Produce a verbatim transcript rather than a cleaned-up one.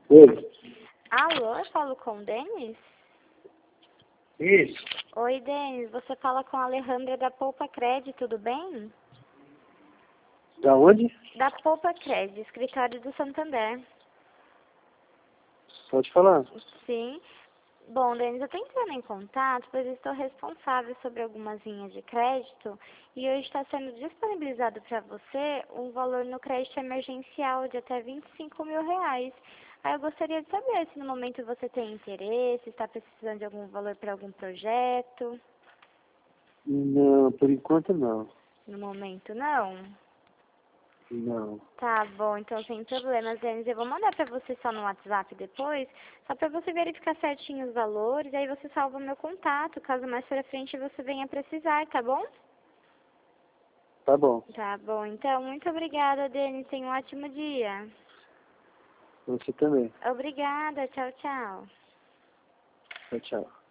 Oi. Alô, eu falo com o Denis? Isso. Oi, Denis, você fala com a Alejandra da Poupa Cred, tudo bem? Da onde? Da Poupa Cred, escritório do Santander. Pode falar. Sim. Bom, Denis, eu estou entrando em contato, pois eu estou responsável sobre algumas linhas de crédito e hoje está sendo disponibilizado para você um valor no crédito emergencial de até vinte e cinco mil reais. Aí eu gostaria de saber se no momento você tem interesse, está precisando de algum valor para algum projeto. Não, por enquanto não. No momento, não? Não. Tá bom, então sem problemas, Denis. Eu vou mandar pra você só no WhatsApp depois, só pra você verificar certinho os valores, aí você salva o meu contato, caso mais pra frente você venha precisar, tá bom? Tá bom. Tá bom, então muito obrigada, Denis. Tenha um ótimo dia. Você também. Obrigada, tchau, tchau. Tchau, tchau.